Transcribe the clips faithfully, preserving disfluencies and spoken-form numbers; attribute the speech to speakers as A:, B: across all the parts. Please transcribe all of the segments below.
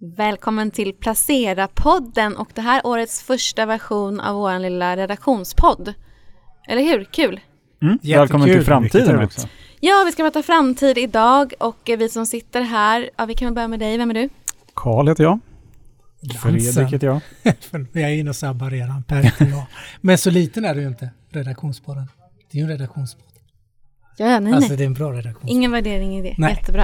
A: Välkommen till Placera-podden och det här årets första version av vår lilla redaktionspodd. Eller hur? Kul!
B: Mm. Välkommen till framtiden också.
A: Ja, vi ska prata framtid idag och vi som sitter här, ja, vi kan väl börja med dig. Vem är du?
B: Karl heter jag. Fredrik heter jag.
C: Jag är inne och sabbar redan. Per heter jag. Men så liten är du ju inte, redaktionspodden. Det är ju en redaktionspodd.
A: Ja, nej,
C: alltså
A: nej.
C: det är en bra redaktion.
A: Ingen värdering i det.
C: Nej.
A: Jättebra.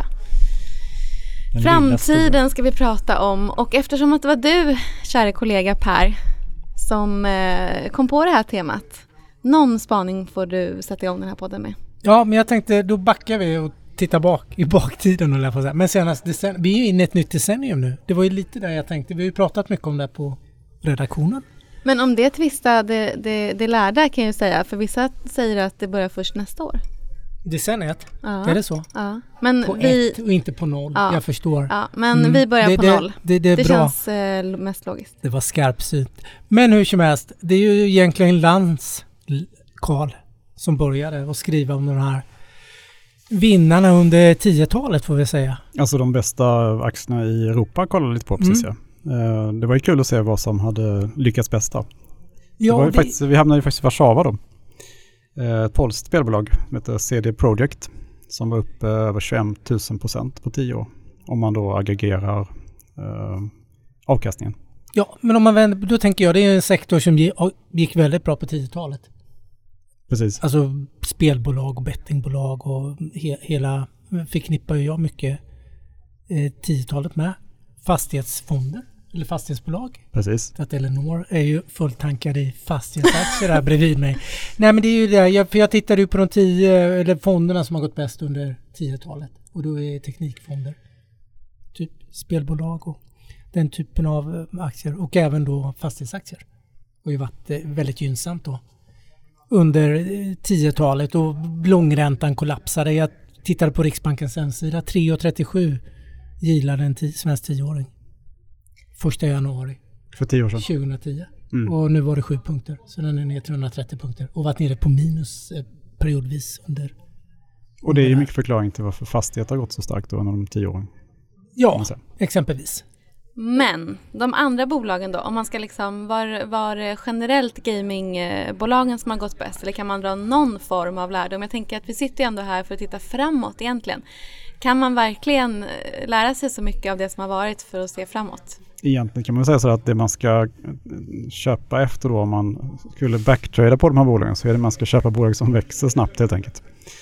A: Den framtiden ska vi prata om och eftersom att det var du, kära kollega Per, som eh, kom på det här temat. Någon spaning får du sätta igång den här podden med.
C: Ja, men jag tänkte då backar vi och tittar bak i baktiden och lära Men senast decen- vi är ju inne i ett nytt decennium nu. Det var ju lite där jag tänkte. Vi har ju pratat mycket om det på redaktionen.
A: Men om det tvista, det, det, det lärda kan jag ju säga. För vissa säger att det börjar först nästa år.
C: Decenniet?
A: Ja.
C: Är det så?
A: Ja. Men
C: på
A: vi,
C: ett och inte på noll,
A: ja.
C: jag förstår.
A: Ja, men
C: mm.
A: vi börjar
C: det,
A: på
C: det,
A: noll.
C: Det, det, är
A: det
C: bra.
A: känns eh, mest logiskt.
C: Det var skarpsynt. Men hur som helst, det är ju egentligen Lantz, Karl, som började att skriva om de här vinnarna under tiotalet får vi säga.
B: Alltså de bästa aktierna i Europa kollade lite på precis. Mm. Ja. Det var ju kul att se vad som hade lyckats bästa. Ja, det var ju det... faktiskt, vi hamnade ju faktiskt i Warszawa då. Ett polskt spelbolag som heter C D Projekt som var upp över tjugoett tusen procent på tio år om man då aggregerar eh, avkastningen.
C: Ja, men om man vänder, då tänker jag det är en sektor som gick väldigt bra på tiotalet.
B: Precis.
C: Alltså spelbolag och bettingbolag och he, hela förknippar ju jag mycket eh, tiotalet med fastighetsfonder eller fastighetsbolag.
B: Precis.
C: Att Eleanor är ju fulltankad i fastighetsaktier här bredvid mig. Nej, men det är ju det, jag, för jag tittade ju på de tio eller fonderna som har gått bäst under tiotalet och då är teknikfonder. Typ spelbolag och den typen av aktier och även då fastighetsaktier. Det har ju varit eh, väldigt gynnsamt då under tiotalet och långräntan kollapsade. Jag tittade på Riksbankens hemsida. tre komma trettiosju gillade en t- svensk tioåring. Första januari.
B: För tio år sedan.
C: tjugohundratio.
B: Mm.
C: Och nu var det sju punkter. Så den är ner till hundratrettio punkter. Och varit nere på minus eh, periodvis under.
B: Och det är ju mycket förklaring till varför fastigheter har gått så starkt då under de tio åren.
C: Ja, exempelvis.
A: Men de andra bolagen då, om man ska liksom, var, var generellt gamingbolagen som har gått bäst eller kan man dra någon form av lärdom? Jag tänker att vi sitter ju ändå här för att titta framåt egentligen. Kan man verkligen lära sig så mycket av det som har varit för att se framåt?
B: Egentligen kan man säga så att det man ska köpa efter då om man skulle backtrada på de här bolagen så är det man ska köpa bolag som växer snabbt helt enkelt.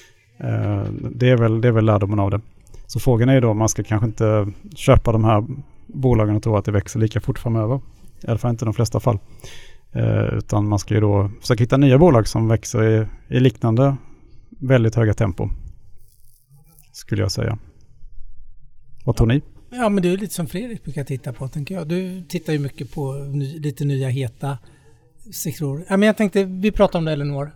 B: Det är väl, det är väl lärdomen av det. Så frågan är ju då om man ska kanske inte köpa de här bolagen och tro att det växer lika fort framöver. I alla fall inte i de flesta fall. Eh, utan man ska ju då försöka hitta nya bolag som växer i, i liknande väldigt höga tempo. Skulle jag säga. Vad tror ni?
C: Ja, men du är lite som Fredrik brukar titta på, tänker jag. Du tittar ju mycket på ny, lite nya heta sektorer. Ja, men jag tänkte, vi pratar om det, Eleanor.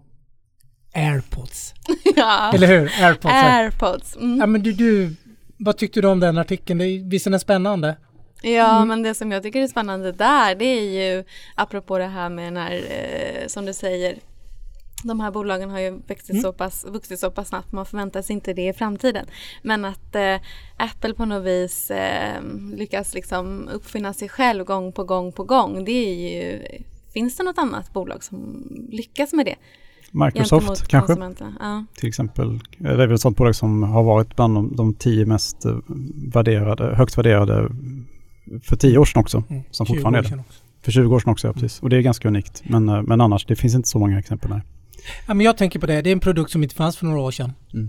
C: Airpods.
A: Ja.
C: Eller hur? Airpods.
A: Airpods. Mm.
C: Ja, men du, du, vad tyckte du om den artikeln? Det, visst är den spännande?
A: Ja, mm. men det som jag tycker är spännande där, det är ju apropå det här med när, eh, som du säger, de här bolagen har ju växt mm. så pass, vuxit så pass snabbt, man förväntar sig inte det i framtiden. Men att eh, Apple på något vis eh, lyckas liksom uppfinna sig själv gång på gång på gång, det är ju, finns det något annat bolag som lyckas med det?
B: Microsoft kanske,
A: ja.
B: Till exempel. Det är väl ett sånt bolag som har varit bland de, de tio mest värderade, högst värderade för tio år sedan också. Mm. Som fortfarande är det. För tjugo år sedan också, ja, precis. Och det är ganska unikt. Men, men annars, det finns inte så många exempel där.
C: Ja, men jag tänker på det. Det är en produkt som inte fanns för några år sedan.
B: Mm.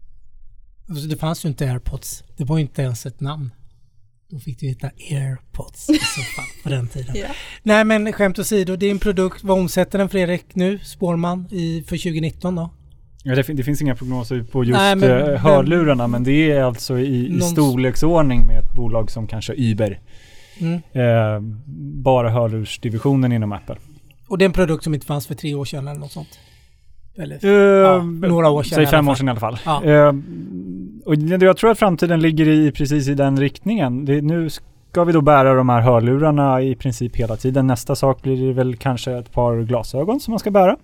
C: Det fanns ju inte AirPods. Det var ju inte ens ett namn. Då fick du hitta AirPods i så fall på den tiden. Yeah. Nej, men skämt åsido, det är en produkt. Vad omsätter den, Fredrik, nu? Spår man i, för tjugonitton då?
D: Ja, det, det finns inga prognoser på just Nej,
C: men,
D: uh, hörlurarna, men det är alltså i, i storleksordning med ett bolag som kanske Uber. Mm. Eh, bara hörlursdivisionen inom Apple.
C: Och det är en produkt som inte fanns för tre år sedan eller något sånt? Eller,
D: uh,
C: ja, några år sedan.
D: Säg fem år sedan i alla fall.
C: Ja.
D: Uh, och jag tror att framtiden ligger i precis i den riktningen. Det, nu ska vi då bära de här hörlurarna i princip hela tiden. Nästa sak blir det väl kanske ett par glasögon som man ska bära.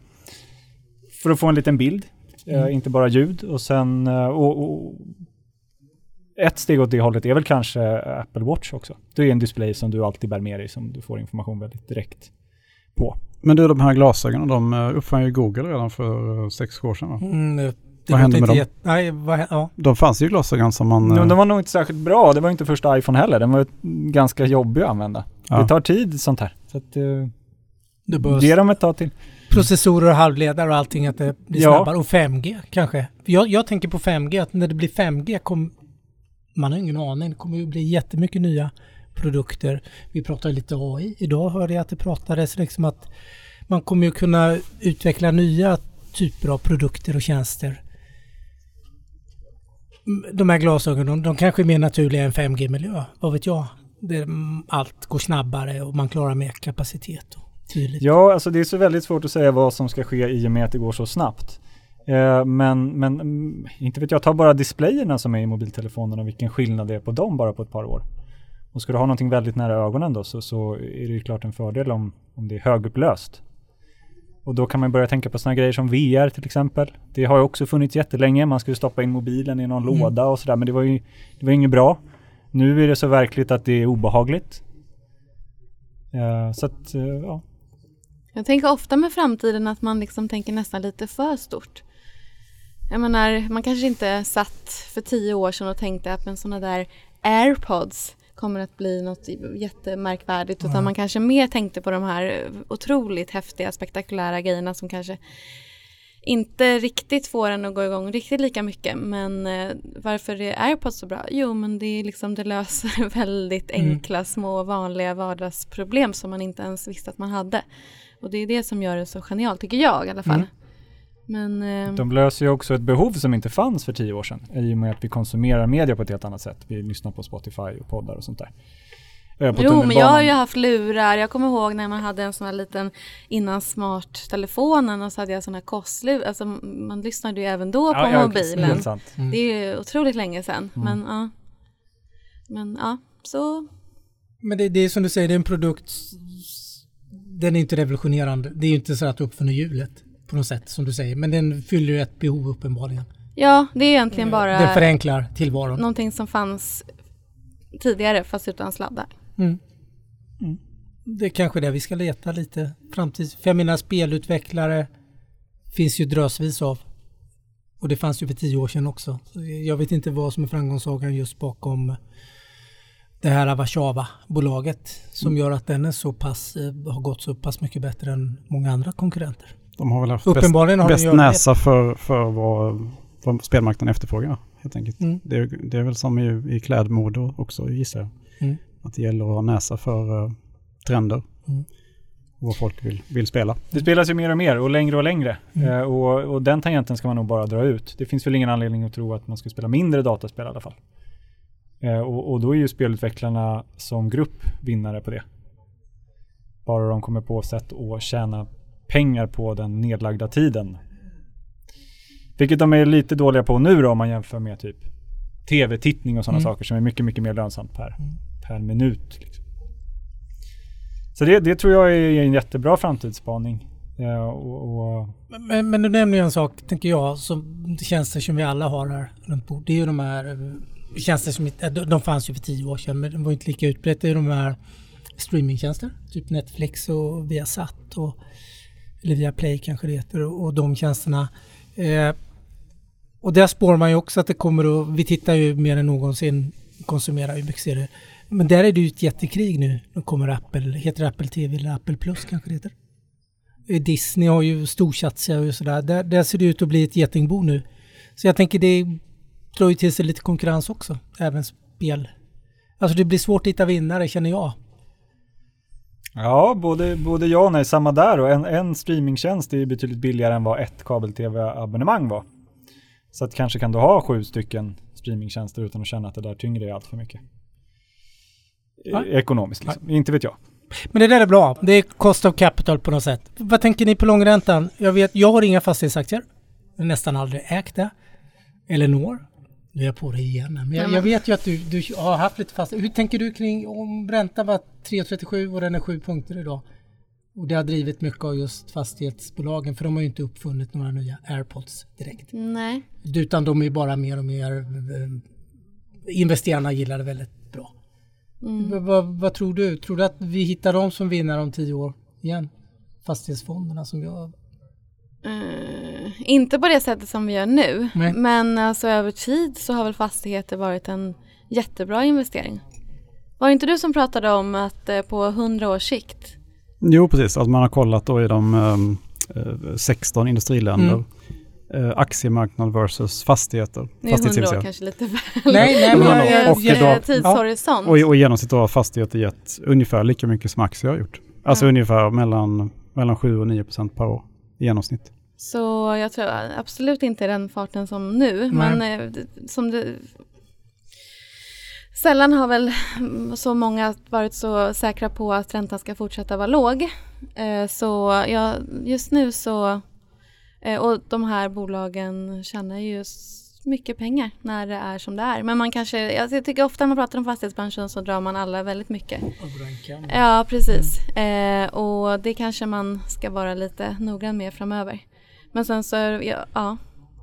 D: För att få en liten bild. Mm. Uh, inte bara ljud. Och sen uh, och, och, ett steg åt det hållet är väl kanske Apple Watch också. Det är en display som du alltid bär med dig som du får information väldigt direkt på.
B: Men du, de här glasögonen, de uppfann ju Google redan för sex år sedan, va?
C: Mm,
B: vad hände med dem?
C: Get... Nej, vad... ja.
B: De fanns ju glasögon som man...
D: No, de var nog inte särskilt bra. Det var inte första iPhone heller. Den var ganska jobbig att använda. Ja. Det tar tid sånt här. Så att, uh,
C: det behövs
D: ge dem ett tag till.
C: Processorer och halvledare och allting att det blir
D: ja.
C: snabbare. Och fem G kanske. Jag, jag tänker på fem G, att när det blir fem G kommer... Man har ingen aning. Det kommer ju bli jättemycket nya produkter. Vi pratar lite A I. Idag hörde jag att det pratades liksom att man kommer ju kunna utveckla nya typer av produkter och tjänster. De här glasögonen, de kanske är mer naturliga än fem G-miljö. Vad vet jag? Det, allt går snabbare och man klarar mer kapacitet. Och tydligt.
D: Ja, alltså det är så väldigt svårt att säga vad som ska ske i och med att det går så snabbt. Eh, men, men inte vet jag, ta bara displayerna som är i mobiltelefonerna, vilken skillnad det är på dem bara på ett par år. Och ska du ha någonting väldigt nära ögonen då så, så är det ju klart en fördel om, om det är högupplöst. Och då kan man börja tänka på såna grejer som V R till exempel. Det har ju också funnits jättelänge. Man skulle stoppa in mobilen i någon mm. låda och sådär. Men det var ju det var inget bra. Nu är det så verkligt att det är obehagligt. Uh, så att, uh, ja.
A: Jag tänker ofta med framtiden att man liksom tänker nästan lite för stort. Jag menar, man kanske inte satt för tio år sedan och tänkte att en sådana där AirPods kommer att bli något jättemärkvärdigt, utan mm. man kanske mer tänkte på de här otroligt häftiga, spektakulära grejerna som kanske inte riktigt får en att gå igång riktigt lika mycket. Men eh, varför är AirPods så bra? Jo, men det är liksom, det löser väldigt enkla, mm. små, vanliga vardagsproblem som man inte ens visste att man hade. Och det är det som gör det så genialt, tycker jag i alla fall. Mm. Men, eh,
D: de löser ju också ett behov som inte fanns för tio år sedan. I och med att vi konsumerar media på ett helt annat sätt. Vi lyssnar på Spotify och poddar och sånt där. Eh,
A: jo, men jag har ju haft lurar. Jag kommer ihåg när man hade en sån här liten innan smarttelefonen och så hade jag sån här kostlur. Alltså man lyssnade ju även då på ja, ja, mobilen. Mm. Det är ju otroligt länge sedan. Mm. Men ja. Men ja, så.
C: Men det, det är som du säger, det är en produkt. Den är inte revolutionerande. Det är ju inte så att du uppfinner hjulet på något sätt som du säger. Men den fyller ju ett behov uppenbarligen.
A: Ja, det är egentligen bara.
C: Den förenklar tillvaron.
A: Någonting som fanns tidigare fast utan sladdar.
C: Mm. Mm. Det är kanske det vi ska leta lite framtids. För jag menar, spelutvecklare finns ju drösvis av. Och det fanns ju för tio år sedan också. Jag vet inte vad som är framgångssagan just bakom det här Warszawa-bolaget som mm. gör att den är så pass, har gått så pass mycket bättre än många andra konkurrenter.
B: De har väl haft bäst,
C: har
B: bäst näsa för, för vad, vad spelmarknaden efterfrågar helt enkelt. Mm. Det, är, det är väl som i, i klädmode också, gissar jag. Mm. Att det gäller att ha näsa för uh, trender mm. och vad folk vill, vill spela.
D: Det spelas ju mer och mer och längre och längre. Mm. Uh, och, och den tangenten ska man nog bara dra ut. Det finns väl ingen anledning att tro att man ska spela mindre dataspel i alla fall. Uh, och, och då är ju spelutvecklarna som grupp vinnare på det. Bara de kommer på sätt att tjäna pengar på den nedlagda tiden. Vilket de är lite dåliga på nu då, om man jämför med typ tv-tittning och sådana mm. saker som är mycket, mycket mer lönsamt per, mm. per minut. Liksom. Så det, det tror jag är en jättebra framtidsspaning. Ja, och, och
C: men, men du nämner ju en sak, tänker jag, som tjänster som vi alla har här runt bord. Det är ju de här tjänster som inte, de fanns ju för tio år sedan, men de var inte lika utbrett. Det är de här streamingtjänster, typ Netflix och Viasat och eller Viaplay kanske det heter, och, och de tjänsterna. Eh, och där spår man ju också att det kommer att, vi tittar ju mer än någonsin, konsumerar ju mycket serier. Men där är det ju ett jättekrig nu. Nu kommer Apple, heter Apple T V eller Apple Plus kanske det heter. Disney har ju storsatsat och sådär. Där, där ser det ut att bli ett getingbo nu. Så jag tänker det drar ju till sig lite konkurrens också. Även spel. Alltså det blir svårt att hitta vinnare, känner jag.
D: Ja, både, både ja och nej, samma där. Och en, en streamingtjänst är ju betydligt billigare än vad ett kabel-tv-abonnemang var. Så att kanske kan du ha sju stycken streamingtjänster utan att känna att det där tyngre är allt för mycket. Ja. Ekonomiskt liksom. Ja. Inte vet jag.
C: Men det där är bra. Det är cost of capital på något sätt. Vad tänker ni på långräntan? Jag vet, jag har inga fastighetsaktier. Jag har nästan aldrig ägt det. Eller når. Nu är jag på det igen. Men jag, jag vet ju att du, du har haft lite fast. Hur tänker du kring om räntan var tre komma trettiosju och den är sju punkter idag? Och det har drivit mycket av just fastighetsbolagen, för de har ju inte uppfunnit några nya AirPods direkt.
A: Nej.
C: Utan de är ju bara mer och mer investerarna gillar det väldigt bra. Mm. V- vad, vad tror du? Tror du att vi hittar dem som vinner om tio år igen? Fastighetsfonderna som jag...
A: Mm, inte på det sättet som vi gör nu.
C: Nej.
A: Men alltså över tid så har väl fastigheter varit en jättebra investering. Var inte du som pratade om att eh, på hundra års sikt?
B: Jo, precis. Alltså man har kollat då i de eh, sexton industriländer. Mm. Eh, aktiemarknad versus fastigheter.
A: Nu är hundra år kanske lite väl.
C: Nej, nej, men jag, jag,
B: och
A: jag, tidshorisont.
B: Och, och i genomsnitt har fastigheter gett ungefär lika mycket som aktier har gjort. Alltså mm. ungefär mellan, mellan sju och nio procent per år i genomsnitt.
A: Så jag tror absolut inte den farten som nu. Mm. Men eh, som det... Sällan har väl så många varit så säkra på att räntan ska fortsätta vara låg. Eh, så ja, just nu så... Eh, och de här bolagen tjänar ju mycket pengar när det är som det är. Men man kanske... Alltså jag tycker ofta när man pratar om fastighetsbranschen så drar man alla väldigt mycket. Ja, precis. Mm. Eh, och det kanske man ska vara lite noggrann med framöver. Men sen så... Ja... ja.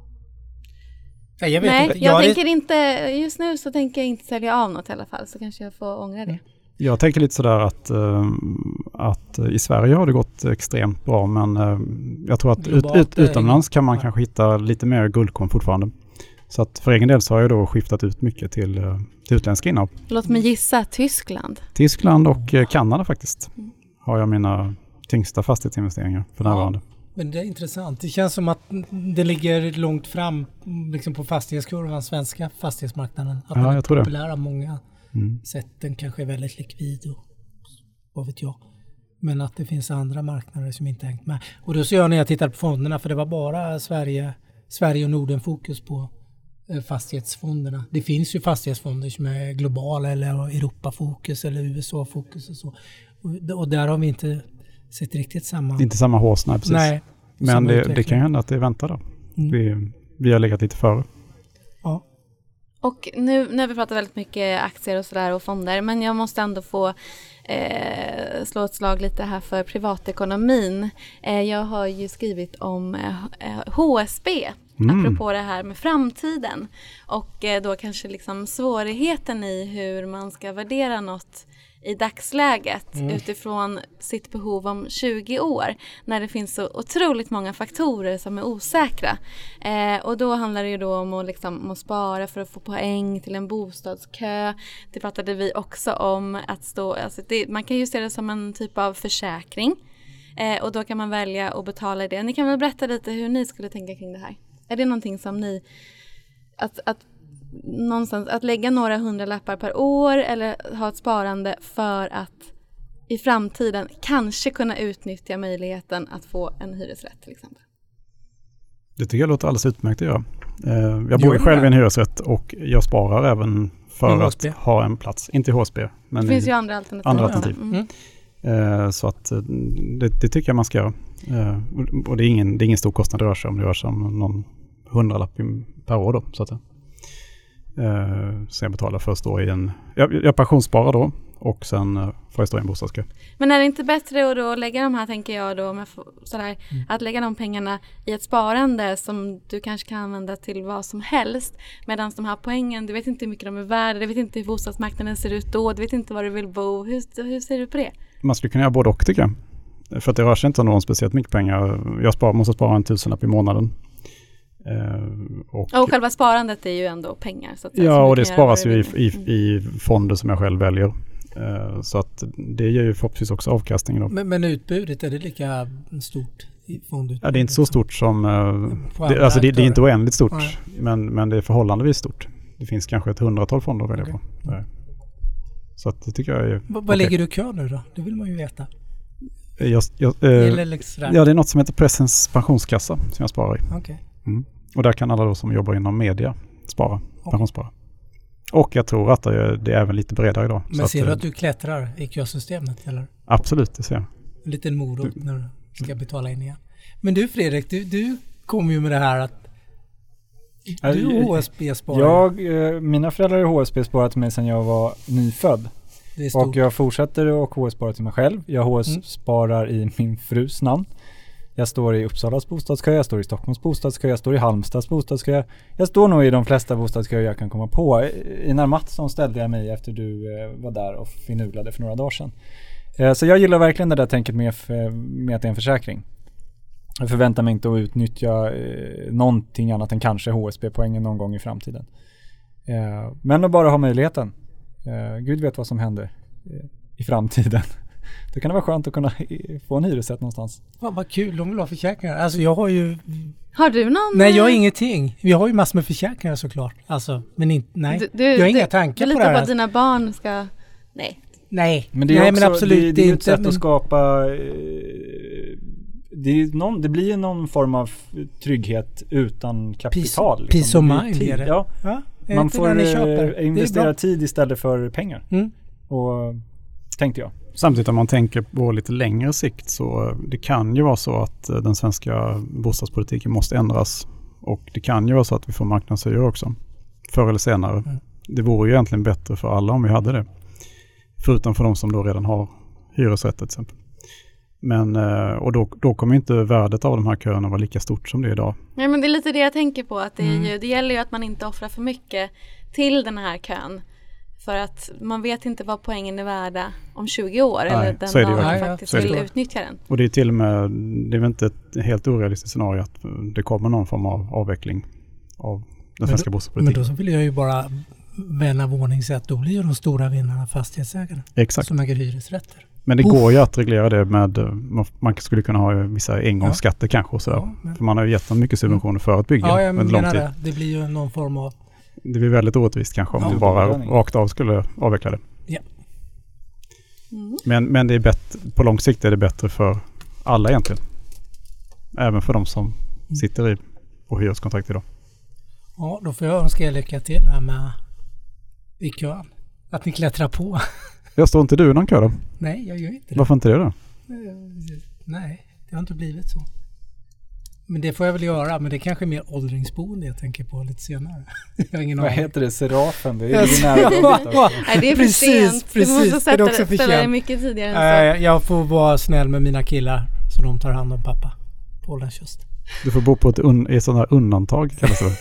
C: Jag vet
A: Nej,
C: inte.
A: jag, jag tänker
C: är...
A: inte, just nu så tänker jag inte sälja av något i alla fall, så kanske jag får ångra det.
B: Jag tänker lite sådär att, att i Sverige har det gått extremt bra, men jag tror att ut, ut, utomlands kan man ja. kanske hitta lite mer guldkorn fortfarande. Så att för egen del så har jag då skiftat ut mycket till, till utländska innehav.
A: Låt mig gissa, Tyskland.
B: Tyskland och Kanada faktiskt har jag mina tyngsta fastighetsinvesteringar för närvarande.
C: Ja. Men det är intressant. Det känns som att det ligger långt fram liksom på fastighetskurvan, svenska fastighetsmarknaden. Att
B: ja,
C: den
B: jag tror det.
C: Är populär av många
B: mm.
C: sätt. Den kanske är väldigt likvid och vad vet jag. Men att det finns andra marknader som inte hängt med. Och då ser jag när jag tittar på fonderna, för det var bara Sverige, Sverige och Norden fokus på eh, fastighetsfonderna. Det finns ju fastighetsfonder som är globala eller Europafokus eller U S A-fokus och så. Och, och där har vi inte sett riktigt samma...
B: Det är inte samma hås, nej, precis.
C: Nej,
B: men det, det kan hända att det väntar då. Mm. Vi, vi har legat lite före.
A: Ja. Och nu, nu har vi pratat väldigt mycket aktier och sådär och fonder, men jag måste ändå få eh, slå ett slag lite här för privatekonomin. Eh, jag har ju skrivit om eh, H S B, mm. apropå det här med framtiden. Och eh, då kanske liksom svårigheten i hur man ska värdera något i dagsläget mm. utifrån sitt behov om tjugo år, när det finns så otroligt många faktorer som är osäkra. Eh, och då handlar det ju då om att, liksom, om att spara för att få poäng till en bostadskö. Det pratade vi också om. Att stå, alltså det, man kan ju se det som en typ av försäkring. Eh, och då kan man välja att betala det. Ni kan väl berätta lite hur ni skulle tänka kring det här. Är det någonting som ni... Att, att någonstans att lägga några hundralappar per år eller ha ett sparande för att i framtiden kanske kunna utnyttja möjligheten att få en hyresrätt till exempel?
B: Det tycker jag låter alldeles utmärkt att göra. Jag bor ju själv i en hyresrätt och jag sparar även för att ha en plats. Inte i H S B. Men
A: det finns ju andra alternativ.
B: Andra alternativ. Mm. Så att det, det tycker jag man ska göra. Och det är ingen, det är ingen stor kostnad det rör sig om. Det rör sig om någon hundralapp per år då, så att Uh, så jag betalar först då i en... Jag, jag pensionssparar då och sen uh, får jag stå i en bostadskö.
A: Men är det inte bättre att då lägga de här, tänker jag då, om jag får, sådär, mm. att lägga de pengarna i ett sparande som du kanske kan använda till vad som helst, medan de här poängen, du vet inte hur mycket de är värda, du vet inte hur bostadsmarknaden ser ut då, du vet inte var du vill bo. Hur, hur ser du på det? Man
B: skulle kunna göra både och, tycker jag. För att det rör sig inte om någon speciellt mycket pengar. Jag spar, måste spara en tusenlapp i månaden.
A: Uh, och, och själva sparandet är ju ändå pengar. Så att
B: ja, och det sparas ju i, i, i fonder som jag själv väljer. Uh, så att det ger ju förhoppningsvis också avkastning. Då.
C: Men, men utbudet, är det lika stort i fondutbudet?
B: Ja, det är inte så stort som... Uh, det, alltså det, det är inte oändligt stort, men, men det är förhållandevis stort. Det finns kanske ett hundratal fonder att välja okay. på. Mm. Så att det tycker jag är...
C: Vad okay. lägger du kö nu då? Det vill man ju veta.
B: Jag, jag, uh, ja, det är något som heter Pressens pensionskassa som jag sparar i.
C: Okej. Okay.
B: Mm. Och där kan alla då som jobbar inom media spara, okay. pensionsspara. Och jag tror att det är, det är även lite bredare idag.
C: Men ser att, du att du klättrar i kösystemet eller?
B: Absolut, det ser jag.
C: En liten morot när du ska betala in igen. Men du Fredrik, du, du kom ju med det här att du är H S B-sparare.
D: Jag, mina föräldrar är H S B-sparare till mig sedan jag var nyfödd. Och jag fortsätter att H S-spara till mig själv. Jag H S-sparar mm. i min frus namn. Jag står i Uppsalas bostadskö, jag står i Stockholms bostadskö, jag står i Halmstads bostadskö. Jag står nog i de flesta bostadsköer jag kan komma på. I Närmatsson ställde jag mig efter du var där och finurlade för några dagar sedan. Så jag gillar verkligen det där tänket med, med att det är en försäkring. Jag förväntar mig inte att utnyttja eh, någonting annat än kanske H S B-poängen någon gång i framtiden. Eh, men att bara ha möjligheten. Eh, Gud vet vad som händer eh, i framtiden. Det kan det vara skönt att kunna få en hyresrätt någonstans.
C: Ja, vad kul, de vill ha försäkringar. Alltså jag har ju...
A: Har du någon?
C: Nej, jag har ingenting. Jag har ju massor med försäkringar såklart. Alltså, men inte, nej. Du, du, jag har du, inga tankar på det här.
A: Du litar på att dina barn ska... Nej.
C: Nej,
D: men det är
C: nej,
D: också,
C: men absolut
D: det, det är ju ett sätt
C: men...
D: att skapa... Eh, det, är någon, det blir någon form av trygghet utan kapital.
C: Peace,
D: liksom.
C: peace of mind är det.
D: Ja.
C: Ja,
D: man får eh, investera tid istället för pengar.
C: Mm.
D: Och tänkte jag.
B: Samtidigt om man tänker på lite längre sikt så det kan ju vara så att den svenska bostadspolitiken måste ändras. Och det kan ju vara så att vi får marknadshyror också. Förr eller senare. Mm. Det vore ju egentligen bättre för alla om vi hade det. Förutom för de som då redan har hyresrätt till exempel. Men, och då, då kommer inte värdet av de här köerna vara lika stort som det är idag.
A: Nej, men det är lite det jag tänker på. Att det, är
C: Mm.
A: ju, det gäller ju att man inte offrar för mycket till den här kön. För att man vet inte vad poängen är värda om tjugo år.
B: Nej,
A: eller den
B: så är det
A: dagen
B: ju.
A: man
C: Nej,
A: faktiskt
C: ja,
A: vill
C: det.
A: utnyttja den.
B: Och det är till och med, det är väl inte ett helt orealistiskt scenario att det kommer någon form av avveckling av den svenska bostadspolitiken.
C: Men då så vill jag ju bara vända våningssätt. Då blir ju de stora vinnarna fastighetsägarna.
B: Exakt.
C: Som äger hyresrätter.
B: Men det
C: Puff.
B: går ju att reglera det med, man skulle kunna ha vissa engångsskatter ja. kanske och sådär.
C: Ja, men...
B: För man har ju gett dem mycket subventioner för att bygga
C: ja, jag
B: under
C: menar
B: lång tid.
C: Det. Det blir ju någon form av...
B: Det blir väldigt orättvist kanske om
C: ja,
B: man bara rakt av skulle avveckla det.
C: Ja.
A: Mm.
B: Men, men det är bättre, på lång sikt är det bättre för alla egentligen. Även för de som mm. sitter i på hyreskontrakt idag.
C: Ja, då får jag önska er lycka till här med i kön. Att ni klättrar på.
B: Jag står inte du i någon kö då?
C: Nej, jag gör inte det.
B: Varför inte det då?
C: Nej, det har inte blivit så. Men det får jag väl göra, men det är kanske mer åldringsboende jag tänker på lite senare. Jag har ingen
D: Vad
C: aning.
D: heter det? Serafen? Det är
C: Yes.
D: ju nära.
C: Ja,
A: Nej, det är för
C: precis,
A: sent.
C: precis.
A: Du måste sätta
C: Det är också
A: det,
C: för
A: ställa dig
C: sent.
A: mycket tidigare än så.
C: Äh, jag får vara snäll med mina killar så de tar hand om pappa på Ålandskyst.
B: Du får bo på ett, un, ett sånt här undantag kallas det.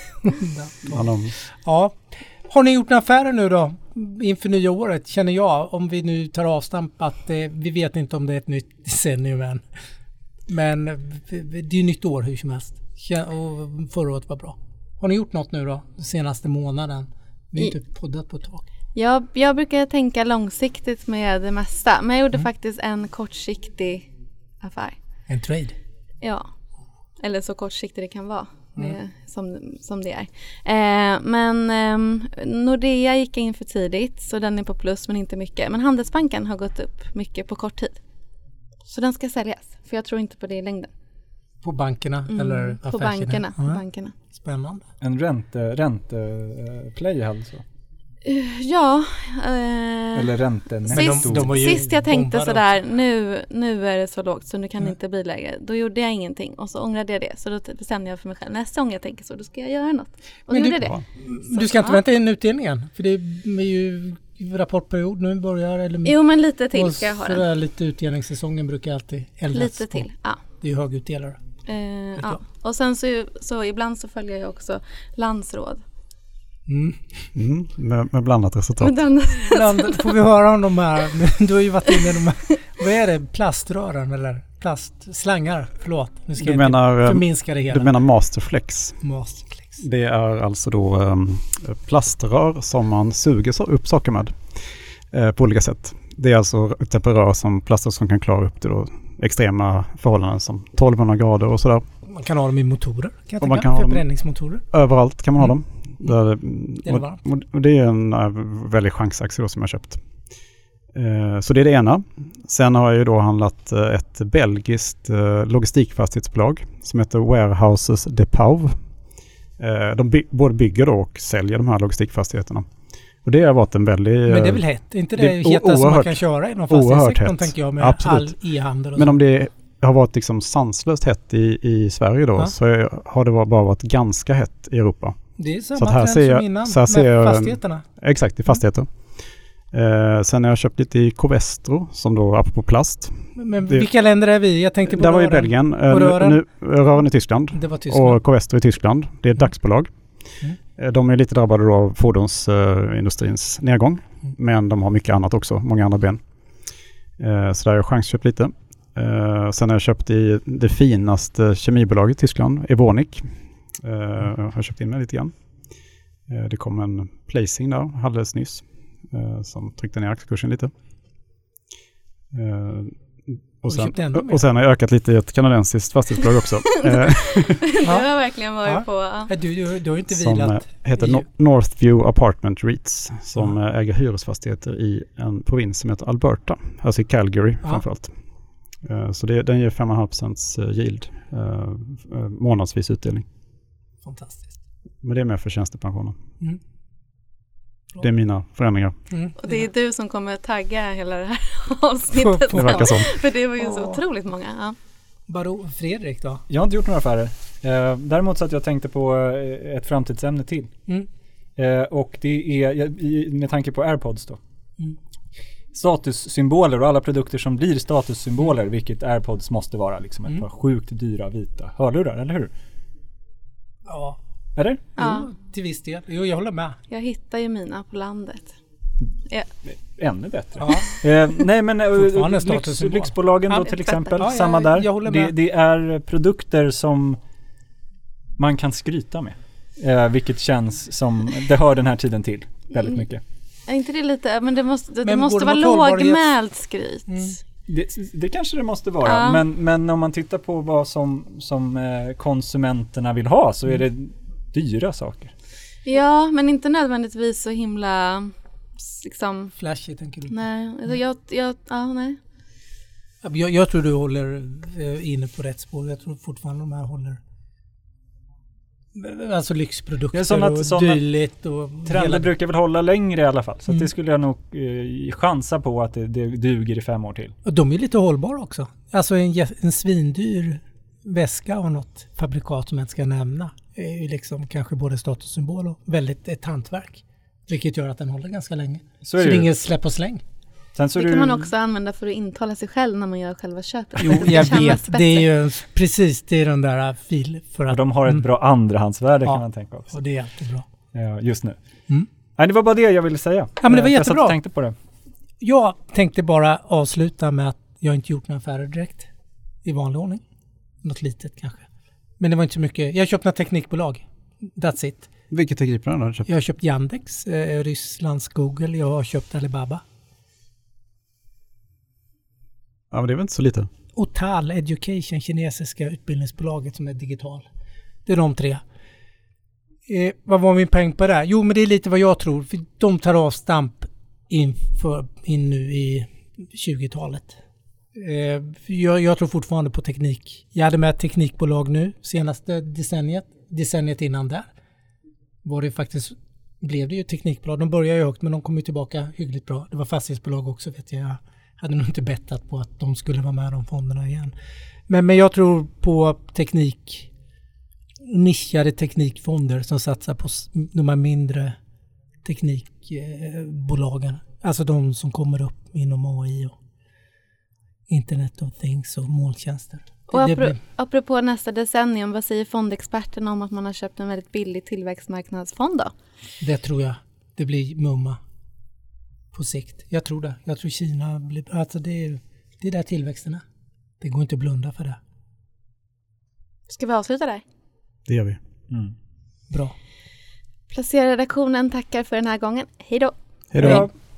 C: ja. ja. Har ni gjort några affärer nu då inför nya året, känner jag, om vi nu tar avstamp att eh, vi vet inte om det är ett nytt decennium än. Men det är ju nytt år hur som helst. Och förra året var bra. Har ni gjort något nu då senaste månaden? Vi har I, inte poddat på ett tag.
A: Jag, jag brukar tänka långsiktigt med det mesta. Men jag gjorde
C: mm.
A: faktiskt en kortsiktig affär.
C: En trade?
A: Ja. Eller så kortsiktig det kan vara. Mm. Det, som, som det är. Eh, men eh, Nordea gick in för tidigt. Så den är på plus men inte mycket. Men Handelsbanken har gått upp mycket på kort tid. Så den ska säljas. För jag tror inte på det i längden.
C: På bankerna
A: mm,
C: eller
A: på bankerna,
C: ja.
A: på bankerna.
C: Spännande.
D: En ränte, ränteplay alltså?
A: Uh, ja. Uh,
D: eller ränten.
A: Sist, de, de sist jag tänkte sådär, nu, nu är det så lågt så nu kan det inte bli lägre. Då gjorde jag ingenting och så ångrade jag det. Så då bestämde jag för mig själv, nästa gång jag tänker så, då ska jag göra något. Och
C: men
A: du,
C: gjorde det. Du ska inte ja. vänta in utdelningen, för det är ju rapportperiod nu börjar. Eller
A: jo, men lite till ska jag ha den.
C: Där, lite utdelningssäsongen brukar alltid eldas.
A: Lite till, ja.
C: Det är ju högutdelare.
A: Uh, ja. Och sen så, så ibland så följer jag också landsråd.
C: Mm.
B: Mm, med, med blandat resultat.
A: Med
C: Bland, får vi höra om de här, du har ju varit inne i de här, vad är det, plaströren eller plastslangar, förlåt. Nu ska
B: du
C: jag
B: menar,
C: förminska det hela.
B: Du menar Masterflex.
C: Masterflex.
B: Det är alltså då um, plaströr som man suger upp saker med uh, på olika sätt. Det är alltså temperör som plaströr som kan klara upp till då extrema förhållanden som tolvhundra grader och sådär.
C: Man kan ha dem i motorer, kan jag
B: och man
C: tänka,
B: kan
C: förbränningsmotorer.
B: Överallt kan man
C: mm.
B: ha dem. Där, och, och det är en uh, väldigt chansaktie som jag köpt. Uh, så det är det ena. Sen har jag ju då handlat uh, ett belgiskt uh, logistikfastighetsbolag som heter Warehouses de Pauw. Uh, de by- både bygger då och säljer de här logistikfastigheterna. Och det har varit en väldigt... Uh,
C: Men det är väl hett? Inte det, det heta som man kan köra inom fastighetssektorn tänker jag med Absolut. all e-handel och
B: Men
C: så.
B: om det har varit liksom sanslöst hett i, i Sverige då ja. så har det bara varit ganska hett i Europa.
C: Det är samma
B: så här
C: trend
B: ser jag,
C: som innan
B: så här
C: med
B: ser jag,
C: fastigheterna.
B: Exakt, i fastigheter. Eh, sen har jag köpt lite i Covestro som då apropå plast.
C: Men
B: det,
C: vilka länder är vi? Jag tänkte på
B: där var
C: rören.
B: i Belgien. Eh,
C: och rören?
B: Nu, rören i Tyskland.
C: Det var Tyskland.
B: Och Covestro i Tyskland. Det är ett dagsbolag. Mm. Eh, de är lite drabbade då av fordonsindustrins eh, nedgång. Mm. Men de har mycket annat också. Många andra ben. Eh, så där har jag chansköpt lite. Eh, sen har jag köpt i det finaste kemibolaget i Tyskland. Evonik. Eh, mm. Har köpt in mig lite grann. Eh, det kom en placing där alldeles nyss. Uh, som tryckte ner aktiekursen lite. Uh, och, sen, och sen har jag ökat lite i ett kanadensiskt fastighetsbolag också. uh,
A: det har verkligen varit ja. på. Ja.
C: Du, du, du har inte
B: som
C: vilat.
B: Som heter no- Northview Apartment REITs som ja. äger hyresfastigheter i en provins som heter Alberta. Alltså i Calgary ja. framförallt. Uh, så det, den ger fem komma fem procent yield. Uh, uh, månadsvis utdelning.
C: Fantastiskt.
B: Men det är med för tjänstepensionen. Mm.
C: Bra.
B: Det är mina förändringar.
A: Mm. Och det är du som kommer tagga hela det här avsnittet.
B: Det verkar som.
A: För det var ju så otroligt många. Ja.
C: Baro, Fredrik då?
D: Jag har inte gjort några affärer. Eh, däremot så att jag tänkte på eh, ett framtidsämne till. Mm. Eh, och det är i, med tanke på AirPods då. Mm. Statussymboler och alla produkter som blir statussymboler, mm. vilket AirPods måste vara. Liksom ett mm. par sjukt dyra vita hörlurar, eller hur?
C: Ja.
D: Eller?
A: Ja.
C: Jo, till viss del. Jo, jag håller med.
A: Jag hittar ju mina på landet. Ja.
D: Ännu bättre. Ja. Eh, nej men lyx, lyxbolagen ja, då till exempel, ja, samma där. Jag håller med. Det, det är produkter som man kan skryta med. Eh, vilket känns som, det hör den här tiden till väldigt mycket.
A: Är inte det lite, men det måste, det men måste vara lågmält skryt. Mm.
D: Det, det kanske det måste vara, ja. men, men om man tittar på vad som, som eh, konsumenterna vill ha så är det dyra saker.
A: Ja, men inte nödvändigtvis så himla liksom
C: flashy tänker du?
A: Nej, alltså jag, jag, ja, nej.
C: Jag, jag tror du håller eh, inne på rätt spår. Jag tror fortfarande de här håller alltså lyxprodukter såna, och såna dyligt. Och
D: trender hela... brukar väl hålla längre i alla fall. Så mm. att det skulle jag nog eh, chansa på att det, det duger i fem år till. Och
C: de är lite hållbara också. Alltså en, en svindyr väska av något fabrikat som jag inte ska nämna är ju liksom kanske både statussymbol och väldigt ett hantverk. Vilket gör att den håller ganska länge. Så, är så det är inget släpp och släng.
A: Sen så det kan du... man också använda för att intala sig själv när man gör själva köpet.
C: Jo, jag vet. Det är ju precis det är den där fil för att...
D: Och de har ett bra andrahandsvärde ja, kan man tänka också.
C: Och det är alltid bra.
D: Ja, just nu. Mm. Nej, det var bara det jag ville säga.
C: Ja, men det var jättebra.
D: Jag tänkte på det.
C: Jag tänkte bara avsluta med att jag inte gjort några affärer direkt i vanlig ordning. Något litet kanske. Men det var inte så mycket. Jag har köpt några teknikbolag. That's it.
B: Vilket teknikbolag har du köpt?
C: Jag har köpt Yandex, eh, Rysslands Google. Jag har köpt Alibaba.
B: Ja, men det är väl inte så lite.
C: Och Tal Education, kinesiska utbildningsbolaget som är digital. Det är de tre. Eh, vad var min poäng på det? Jo, men det är lite vad jag tror. För de tar avstamp in, för, in nu i tjugotalet. Eh, jag, jag tror fortfarande på teknik. Jag hade med teknikbolag nu senaste decenniet. Decenniet innan där var det faktiskt, blev det ju teknikbolag. De började ju högt men de kom ju tillbaka hyggligt bra. Det var fastighetsbolag också vet jag. Jag hade nog inte bettat på att de skulle vara med i de fonderna igen. Men, men jag tror på teknik, nischade teknikfonder som satsar på de här mindre teknikbolagen. Alltså de som kommer upp inom A I och Internet of Things och molntjänster.
A: Och apro- blir... apropå nästa decennium, vad säger fondexperterna om att man har köpt en väldigt billig tillväxtmarknadsfond då?
C: Det tror jag. Det blir mumma på sikt. Jag tror det. Jag tror Kina blir... Alltså det är, det är där tillväxten är. Det går inte att blunda för det.
A: Ska vi avsluta där?
B: Det gör vi.
C: Mm. Bra.
A: Placera redaktionen tackar för den här gången. Hej då!
B: Hej då!